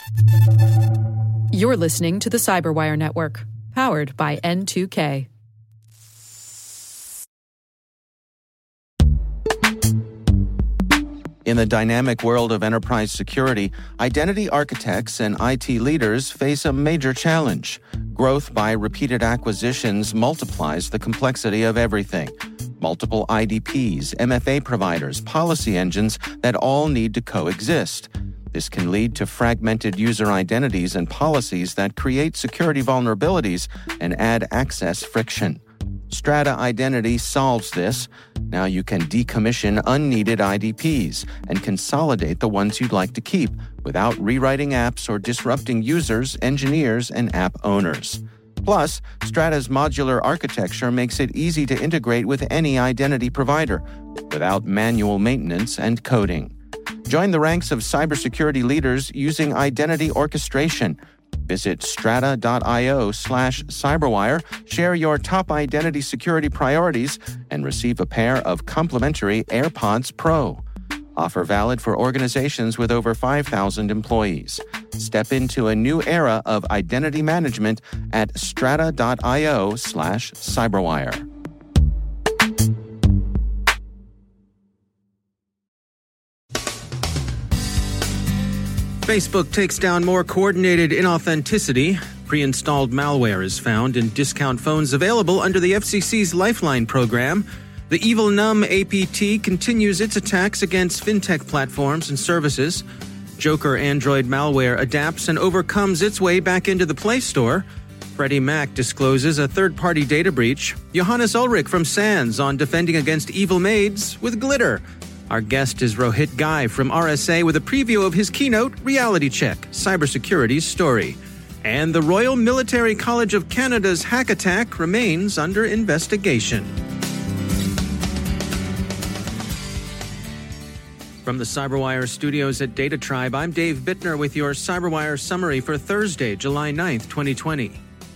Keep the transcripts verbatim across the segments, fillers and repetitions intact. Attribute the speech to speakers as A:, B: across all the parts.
A: You're listening to the Cyberwire Network, powered by N two K.
B: In the dynamic world of enterprise security, identity architects and I T leaders face a major challenge. Growth by repeated acquisitions multiplies the complexity of everything. Multiple I D Ps, M F A providers, policy engines that all need to coexist. This can lead to fragmented user identities and policies that create security vulnerabilities and add access friction. Strata Identity solves this. Now you can decommission unneeded I D Ps and consolidate the ones you'd like to keep without rewriting apps or disrupting users, engineers, and app owners. Plus, Strata's modular architecture makes it easy to integrate with any identity provider without manual maintenance and coding. Join the ranks of cybersecurity leaders using identity orchestration. Visit strata.io slash cyberwire, share your top identity security priorities, and receive a pair of complimentary AirPods Pro. Offer valid for organizations with over five thousand employees. Step into a new era of identity management at strata.io slash cyberwire.
C: Facebook takes down more coordinated inauthenticity. Pre-installed malware is found in discount phones available under the F C C's Lifeline program. The Evil Num A P T continues its attacks against fintech platforms and services. Joker Android malware adapts and overcomes its way back into the Play Store. Freddie Mac discloses a third-party data breach. Johannes Ulrich from SANS on defending against evil maids with glitter. Our guest is Rohit Ghai from R S A with a preview of his keynote, Reality Check, Cybersecurity's Story. And the Royal Military College of Canada's hack attack remains under investigation. From the Cyberwire studios at Data Tribe, I'm Dave Bittner with your Cyberwire summary for Thursday, July ninth, twenty twenty.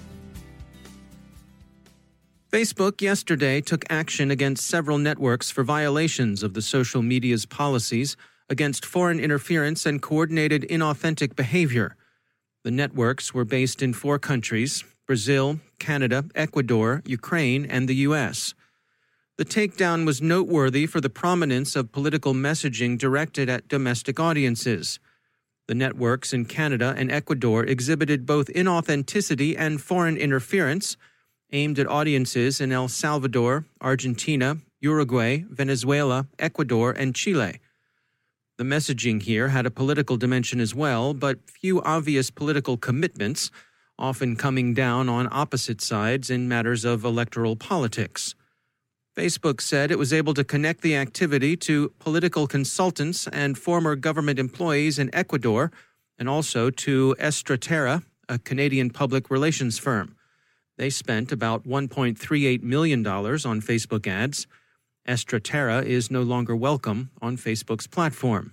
C: Facebook yesterday took action against several networks for violations of the social media's policies against foreign interference and coordinated inauthentic behavior. The networks were based in four countries: Brazil, Canada, Ecuador, Ukraine, and the U S. The takedown was noteworthy for the prominence of political messaging directed at domestic audiences. The networks in Canada and Ecuador exhibited both inauthenticity and foreign interference, aimed at audiences in El Salvador, Argentina, Uruguay, Venezuela, Ecuador, and Chile. The messaging here had a political dimension as well, but few obvious political commitments, often coming down on opposite sides in matters of electoral politics. Facebook said it was able to connect the activity to political consultants and former government employees in Ecuador, and also to Estraterra, a Canadian public relations firm. They spent about one point three eight million dollars on Facebook ads. Estraterra is no longer welcome on Facebook's platform.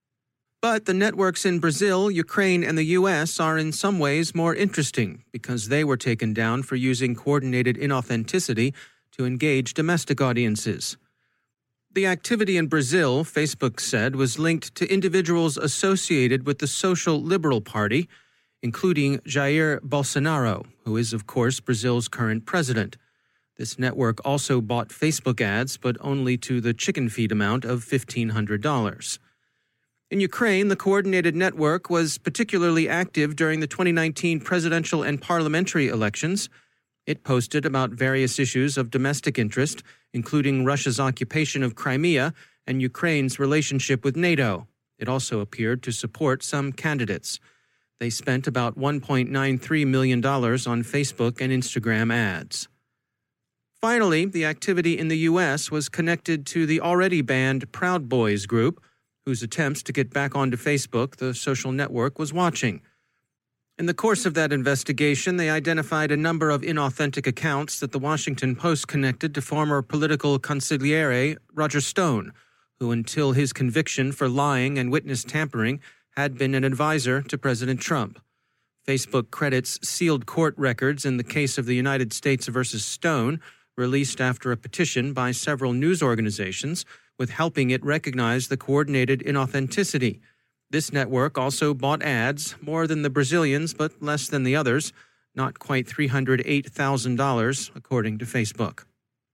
C: But the networks in Brazil, Ukraine, and the U S are in some ways more interesting because they were taken down for using coordinated inauthenticity to engage domestic audiences. The activity in Brazil, Facebook said, was linked to individuals associated with the Social Liberal Party, including Jair Bolsonaro, who is, of course, Brazil's current president. This network also bought Facebook ads, but only to the chicken feed amount of fifteen hundred dollars. In Ukraine, the coordinated network was particularly active during the twenty nineteen presidential and parliamentary elections. It posted about various issues of domestic interest, including Russia's occupation of Crimea and Ukraine's relationship with NATO. It also appeared to support some candidates. They spent about one point nine three million dollars on Facebook and Instagram ads. Finally, the activity in the U S was connected to the already banned Proud Boys group, whose attempts to get back onto Facebook, the social network, was watching. In the course of that investigation, they identified a number of inauthentic accounts that the Washington Post connected to former political consigliere Roger Stone, who until his conviction for lying and witness tampering had been an advisor to President Trump. Facebook credits sealed court records in the case of the United States versus Stone, released after a petition by several news organizations, with helping it recognize the coordinated inauthenticity. This network also bought ads, more than the Brazilians but less than the others, not quite three hundred eight thousand dollars, according to Facebook.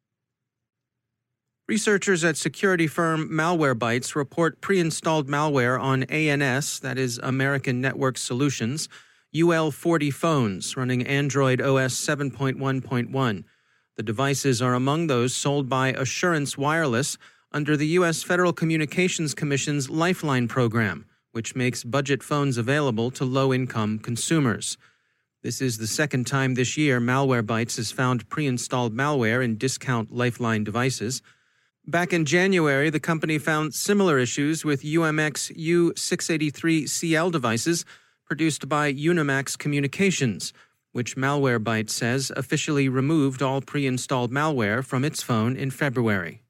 C: Researchers at security firm Malwarebytes report pre-installed malware on A N S, that is American Network Solutions, U L forty phones running Android O S seven point one point one. The devices are among those sold by Assurance Wireless under the U S Federal Communications Commission's Lifeline program, which makes budget phones available to low-income consumers. This is the second time this year Malwarebytes has found pre-installed malware in discount Lifeline devices. Back in January, the company found similar issues with U M X U six eighty-three C L devices produced by Unimax Communications, which Malwarebytes says officially removed all pre-installed malware from its phone in February.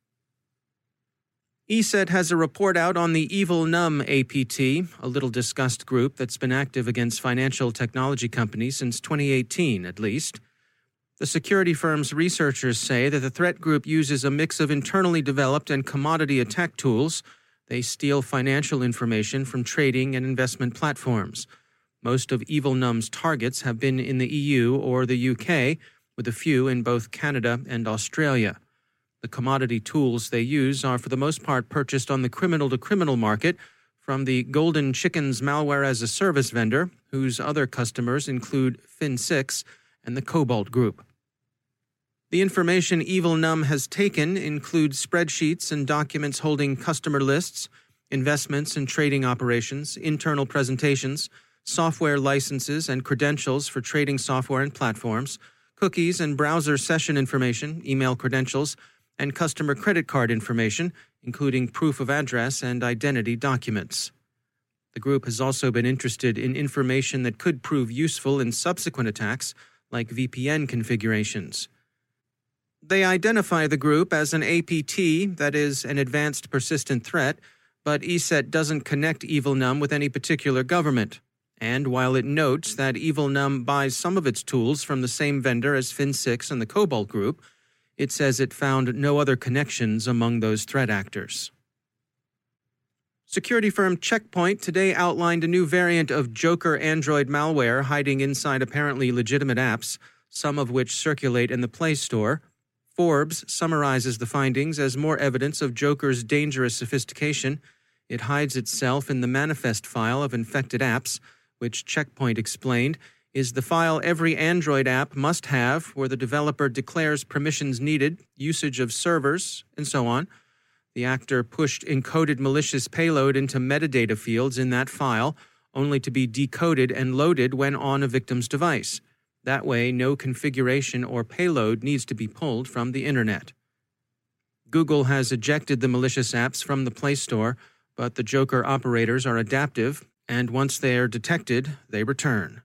C: E S E T has a report out on the Evil Num A P T, a little-discussed group that's been active against financial technology companies since twenty eighteen, at least. The security firm's researchers say that the threat group uses a mix of internally developed and commodity attack tools. They steal financial information from trading and investment platforms. Most of Evil Num's targets have been in the E U or the U K, with a few in both Canada and Australia. The commodity tools they use are for the most part purchased on the criminal-to-criminal market from the Golden Chickens malware-as-a-service vendor, whose other customers include Fin six and the Cobalt Group. The information Evil Num has taken includes spreadsheets and documents holding customer lists, investments and trading operations, internal presentations, software licenses and credentials for trading software and platforms, cookies and browser session information, email credentials, and customer credit card information, including proof of address and identity documents. The group has also been interested in information that could prove useful in subsequent attacks, like V P N configurations. They identify the group as an A P T, that is, an advanced persistent threat, but E S E T doesn't connect Evil Num with any particular government. And while it notes that Evil Num buys some of its tools from the same vendor as Fin six and the Cobalt Group, it says it found no other connections among those threat actors. Security firm Check Point today outlined a new variant of Joker Android malware hiding inside apparently legitimate apps, some of which circulate in the Play Store. Forbes summarizes the findings as more evidence of Joker's dangerous sophistication. It hides itself in the manifest file of infected apps, which Check Point explained is the file every Android app must have, where the developer declares permissions needed, usage of servers, and so on. The actor pushed encoded malicious payload into metadata fields in that file, only to be decoded and loaded when on a victim's device. That way, no configuration or payload needs to be pulled from the internet. Google has ejected the malicious apps from the Play Store, but the Joker operators are adaptive, and once they are detected, they return.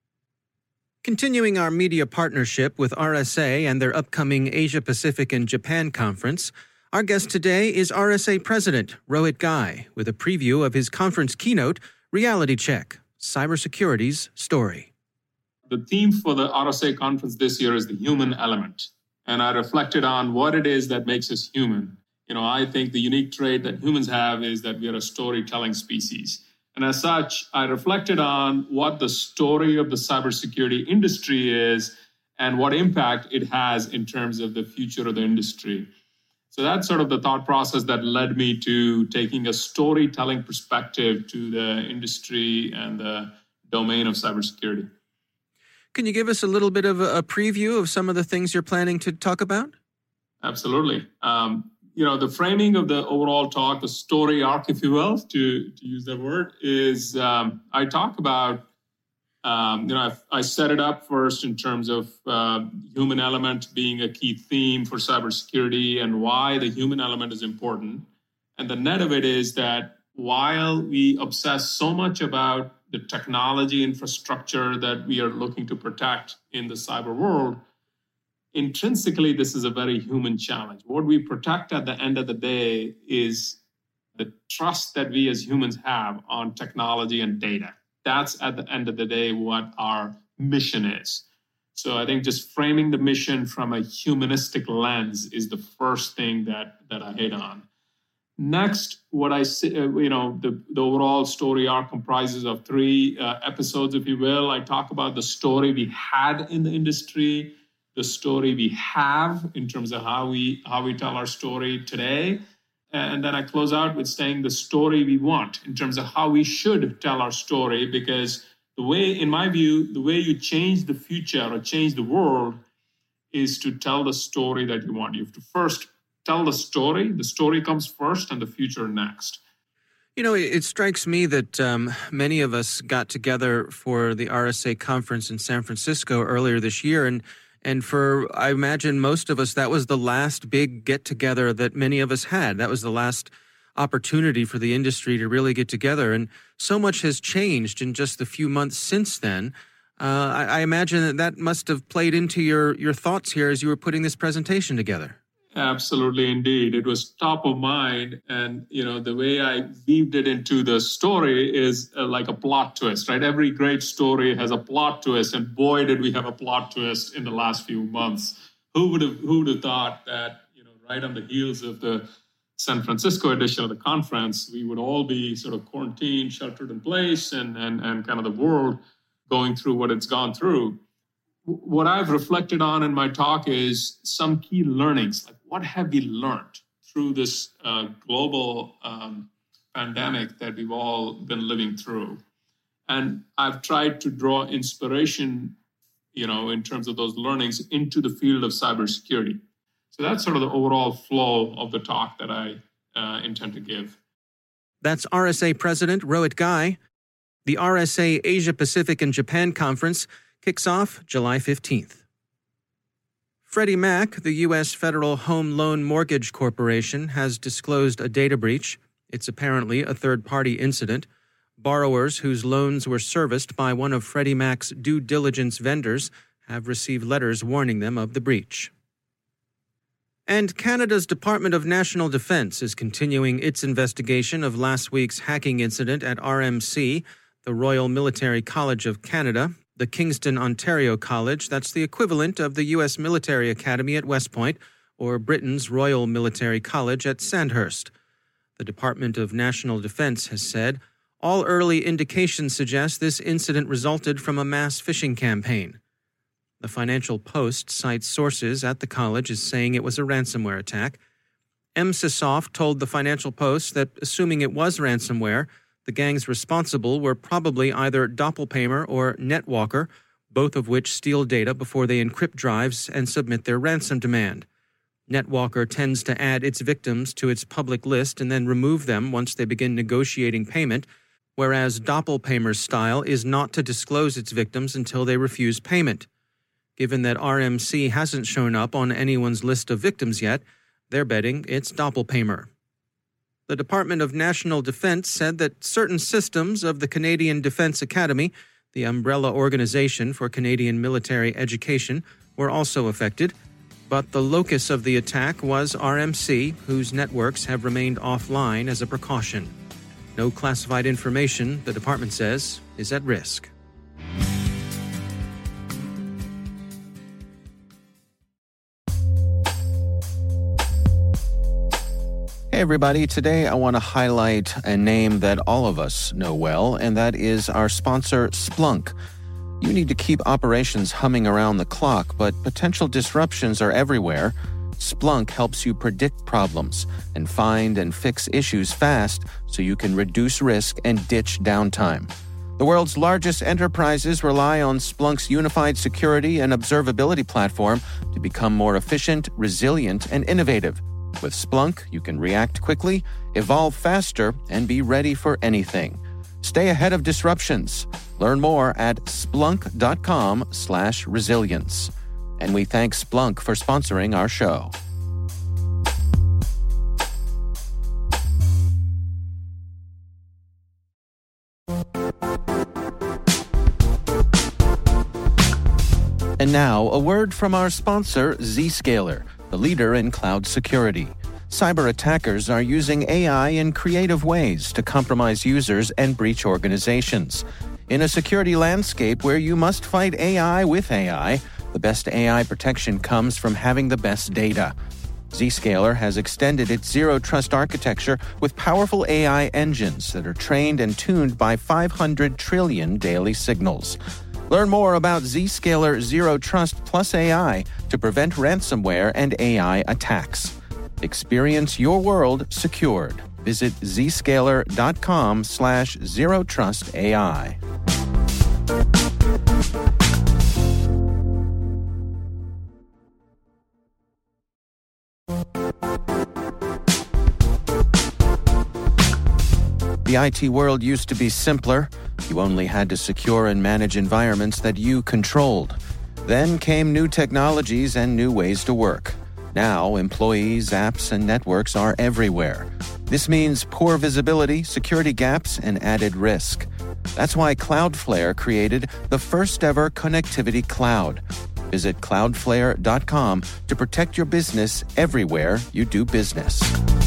C: Continuing our media partnership with R S A and their upcoming Asia Pacific and Japan conference, our guest today is R S A President Rohit Ghai with a preview of his conference keynote, Reality Check, Cybersecurity's Story.
D: The theme for the R S A conference this year is the human element. And I reflected on what it is that makes us human. You know, I think the unique trait that humans have is that we are a storytelling species. And as such, I reflected on what the story of the cybersecurity industry is and what impact it has in terms of the future of the industry. So that's sort of the thought process that led me to taking a storytelling perspective to the industry and the domain of cybersecurity.
C: Can you give us a little bit of a preview of some of the things you're planning to talk about?
D: Absolutely. Um, you know, the framing of the overall talk, the story arc, if you will, to, to use that word, is um, I talk about, um, you know, I, I set it up first in terms of uh, human element being a key theme for cybersecurity and why the human element is important. And the net of it is that while we obsess so much about the technology infrastructure that we are looking to protect in the cyber world, intrinsically, this is a very human challenge. What we protect at the end of the day is the trust that we as humans have on technology and data. That's at the end of the day what our mission is. So I think just framing the mission from a humanistic lens is the first thing that, that I hit on. Next, what I say, uh, you know, the, the overall story arc comprises of three uh, episodes, if you will. I talk about the story we had in the industry, the story we have in terms of how we how we tell our story today. And then I close out with saying the story we want in terms of how we should tell our story, because the way, in my view, the way you change the future or change the world is to tell the story that you want. You have to first tell the story. The story comes first and the future next.
C: You know, it, it strikes me that um, many of us got together for the R S A conference in San Francisco earlier this year, and And for, I imagine, most of us, that was the last big get-together that many of us had. That was the last opportunity for the industry to really get together. And so much has changed in just the few months since then. Uh, I, I imagine that that must have played into your, your thoughts here as you were putting this presentation together.
D: Absolutely, indeed. It was top of mind. And, you know, the way I weaved it into the story is uh, like a plot twist, right? Every great story has a plot twist. And boy, did we have a plot twist in the last few months. Who would have, who would have thought that, you know, right on the heels of the San Francisco edition of the conference, we would all be sort of quarantined, sheltered in place, and, and, and kind of the world going through what it's gone through. What I've reflected on in my talk is some key learnings. Like, what have we learned through this uh, global um, pandemic that we've all been living through? And I've tried to draw inspiration, you know, in terms of those learnings into the field of cybersecurity. So that's sort of the overall flow of the talk that I uh, intend to give.
C: That's R S A President Rohit Ghai. The R S A Asia Pacific and Japan Conference kicks off July fifteenth. Freddie Mac, the U S Federal Home Loan Mortgage Corporation, has disclosed a data breach. It's apparently a third-party incident. Borrowers whose loans were serviced by one of Freddie Mac's due diligence vendors have received letters warning them of the breach. And Canada's Department of National Defence is continuing its investigation of last week's hacking incident at R M C, the Royal Military College of Canada, the Kingston, Ontario College. That's the equivalent of the U S Military Academy at West Point, or Britain's Royal Military College at Sandhurst. The Department of National Defence has said all early indications suggest this incident resulted from a mass phishing campaign. The Financial Post cites sources at the college as saying it was a ransomware attack. Emsisoft told the Financial Post that, assuming it was ransomware, the gangs responsible were probably either Doppelpaymer or NetWalker, both of which steal data before they encrypt drives and submit their ransom demand. NetWalker tends to add its victims to its public list and then remove them once they begin negotiating payment, whereas Doppelpaymer's style is not to disclose its victims until they refuse payment. Given that R M C hasn't shown up on anyone's list of victims yet, they're betting it's Doppelpaymer. The Department of National Defence said that certain systems of the Canadian Defence Academy, the umbrella organization for Canadian military education, were also affected. But the locus of the attack was R M C, whose networks have remained offline as a precaution. No classified information, the department says, is at risk.
B: Hey everybody, today I want to highlight a name that all of us know well, and that is our sponsor, Splunk. You need to keep operations humming around the clock, but potential disruptions are everywhere. Splunk helps you predict problems and find and fix issues fast so you can reduce risk and ditch downtime. The world's largest enterprises rely on Splunk's unified security and observability platform to become more efficient, resilient, and innovative. With Splunk, you can react quickly, evolve faster, and be ready for anything. Stay ahead of disruptions. Learn more at splunk.com slash resilience. And we thank Splunk for sponsoring our show. And now, a word from our sponsor, Zscaler, the leader in cloud security. Cyber attackers are using A I in creative ways to compromise users and breach organizations. In a security landscape where you must fight A I with A I, the best A I protection comes from having the best data. Zscaler has extended its Zero Trust architecture with powerful A I engines that are trained and tuned by five hundred trillion daily signals. Learn more about Zscaler Zero Trust plus A I to prevent ransomware and A I attacks. Experience your world secured. Visit zscaler.com slash zero trust AI. The I T world used to be simpler. You only had to secure and manage environments that you controlled. Then came new technologies and new ways to work. Now, employees, apps, and networks are everywhere. This means poor visibility, security gaps, and added risk. That's why Cloudflare created the first-ever connectivity cloud. Visit cloudflare dot com to protect your business everywhere you do business.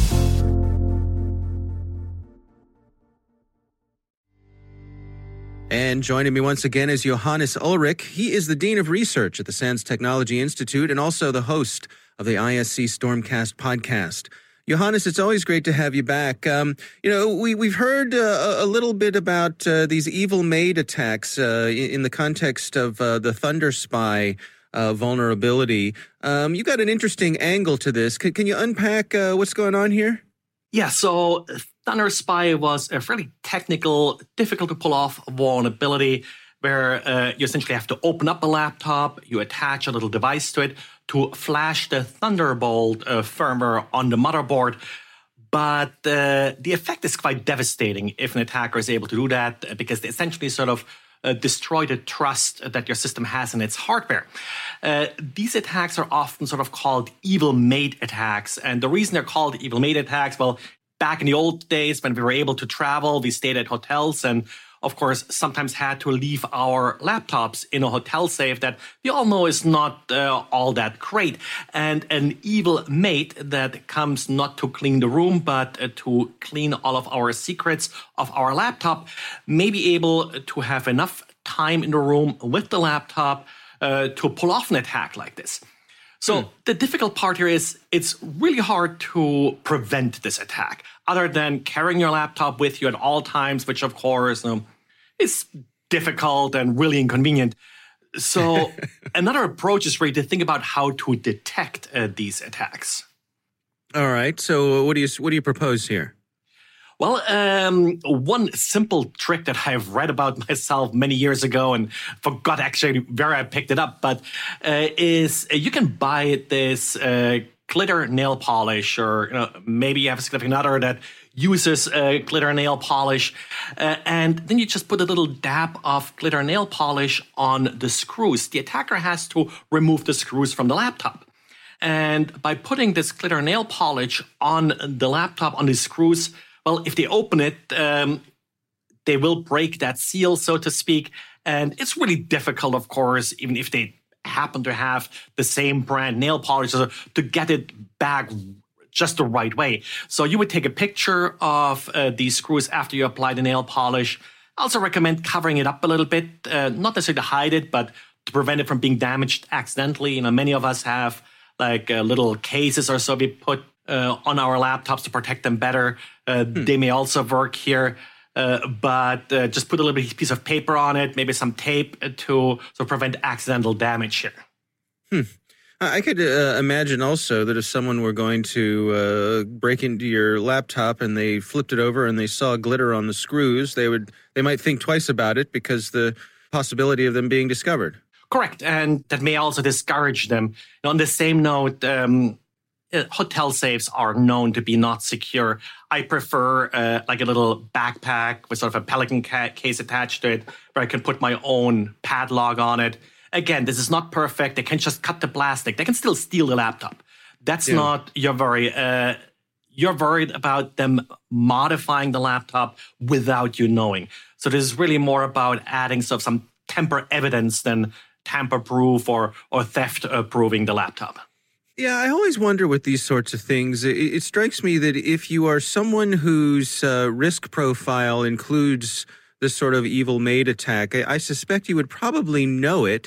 C: And joining me once again is Johannes Ulrich. He is the Dean of Research at the SANS Technology Institute and also the host of the I S C Stormcast podcast. Johannes, it's always great to have you back. Um, you know, we, we've heard uh, a little bit about uh, these evil maid attacks uh, in the context of uh, the ThunderSpy uh, vulnerability. Um, you got an interesting angle to this. Can, can you unpack uh, what's going on here?
E: Yeah, so ThunderSpy was a fairly technical, difficult to pull off vulnerability where uh, you essentially have to open up a laptop, you attach a little device to it to flash the Thunderbolt uh, firmware on the motherboard. But uh, the effect is quite devastating if an attacker is able to do that uh, because they essentially sort of uh, destroy the trust that your system has in its hardware. Uh, these attacks are often sort of called evil maid attacks. And the reason they're called evil maid attacks, well, back in the old days when we were able to travel, we stayed at hotels and, of course, sometimes had to leave our laptops in a hotel safe that we all know is not uh, all that great. And an evil maid that comes not to clean the room, but uh, to clean all of our secrets of our laptop may be able to have enough time in the room with the laptop uh, to pull off an attack like this. So hmm. the difficult part here is it's really hard to prevent this attack other than carrying your laptop with you at all times, which, of course, um, is difficult and really inconvenient. So another approach is really to think about how to detect uh, these attacks.
C: All right. So what do you what do you propose here?
E: Well, um, one simple trick that I've read about myself many years ago and forgot actually where I picked it up, but uh, is uh, you can buy this uh, glitter nail polish, or you know, maybe you have a significant other that uses uh, glitter nail polish, uh, and then you just put a little dab of glitter nail polish on the screws. The attacker has to remove the screws from the laptop. And by putting this glitter nail polish on the laptop, on the screws, well, if they open it, um, they will break that seal, so to speak. And it's really difficult, of course, even if they happen to have the same brand nail polish, to get it back just the right way. So you would take a picture of uh, these screws after you apply the nail polish. I also recommend covering it up a little bit, uh, not necessarily to hide it, but to prevent it from being damaged accidentally. You know, many of us have like uh, little cases or so we put uh, on our laptops to protect them better. Uh, hmm. They may also work here, uh, but uh, just put a little bit piece of paper on it, maybe some tape to so prevent accidental damage here.
C: Hmm. I could uh, imagine also that if someone were going to uh, break into your laptop and they flipped it over and they saw glitter on the screws, they would they might think twice about it because the possibility of them being discovered.
E: Correct, and that may also discourage them. On the same note, um, hotel safes are known to be not secure. I prefer uh, like a little backpack with sort of a Pelican ca- case attached to it where I can put my own padlock on it. Again, this is not perfect. They can just cut the plastic. They can still steal the laptop. That's yeah. not your worry. Uh, you're worried about them modifying the laptop without you knowing. So this is really more about adding sort of some tamper evidence than tamper-proof or, or theft-proving the laptop.
C: Yeah, I always wonder with these sorts of things. It, it strikes me that if you are someone whose uh, risk profile includes this sort of evil maid attack, I, I suspect you would probably know it.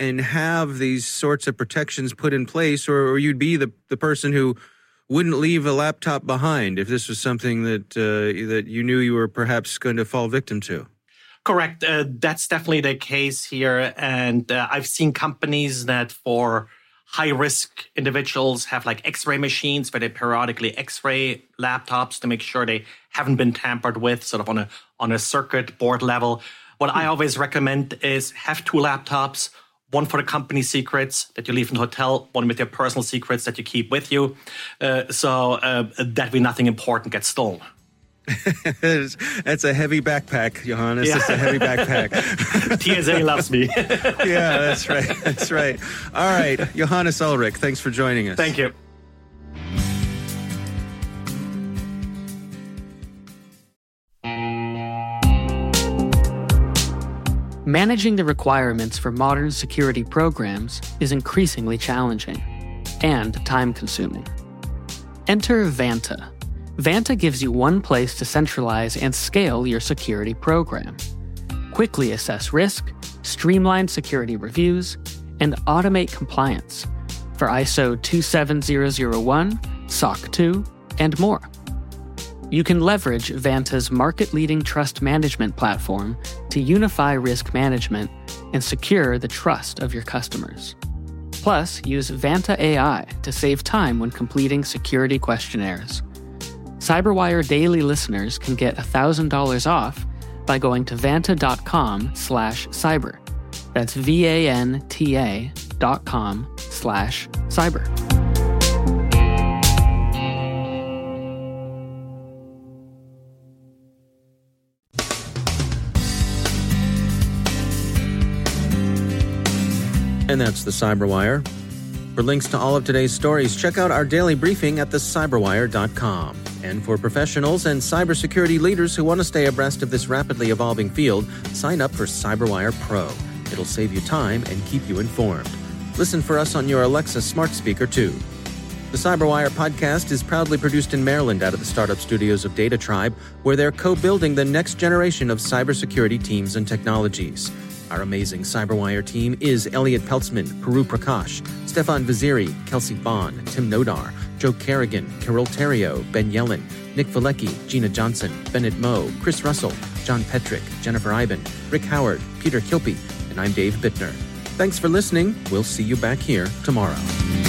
C: and have these sorts of protections put in place, or, or you'd be the, the person who wouldn't leave a laptop behind if this was something that uh, that you knew you were perhaps going to fall victim to.
E: Correct. Uh, that's definitely the case here. And uh, I've seen companies that for high-risk individuals have like X-ray machines where they periodically X-ray laptops to make sure they haven't been tampered with, sort of on a on a circuit board level. What I always recommend is have two laptops, one for the company secrets that you leave in the hotel, one with your personal secrets that you keep with you, uh, so uh, that way nothing important gets stolen.
C: That's a heavy backpack, Johannes. Yeah. It's a heavy backpack.
E: T S A loves me.
C: Yeah, that's right. That's right. All right, Johannes Ullrich, thanks for joining us.
E: Thank you.
F: Managing the requirements for modern security programs is increasingly challenging and time-consuming. Enter Vanta. Vanta gives you one place to centralize and scale your security program. Quickly assess risk, streamline security reviews, and automate compliance for I S O two seven zero zero one, S O C two, and more. You can leverage Vanta's market-leading trust management platform to unify risk management and secure the trust of your customers. Plus, use Vanta A I to save time when completing security questionnaires. CyberWire Daily listeners can get one thousand dollars off by going to vanta.com slash cyber. That's V-A-N-T-A dot com slash cyber.
C: And that's the CyberWire. For links to all of today's stories, check out our daily briefing at the cyberwire dot com. And for professionals and cybersecurity leaders who want to stay abreast of this rapidly evolving field, sign up for CyberWire Pro. It'll save you time and keep you informed. Listen for us on your Alexa smart speaker, too. The CyberWire podcast is proudly produced in Maryland out of the startup studios of Data Tribe, where they're co-building the next generation of cybersecurity teams and technologies. Our amazing CyberWire team is Elliot Peltzman, Puru Prakash, Stefan Vaziri, Kelsey Bond, Tim Nodar, Joe Kerrigan, Carol Terrio, Ben Yellen, Nick Valecki, Gina Johnson, Bennett Moe, Chris Russell, John Petrick, Jennifer Iben, Rick Howard, Peter Kilpie, and I'm Dave Bittner. Thanks for listening. We'll see you back here tomorrow.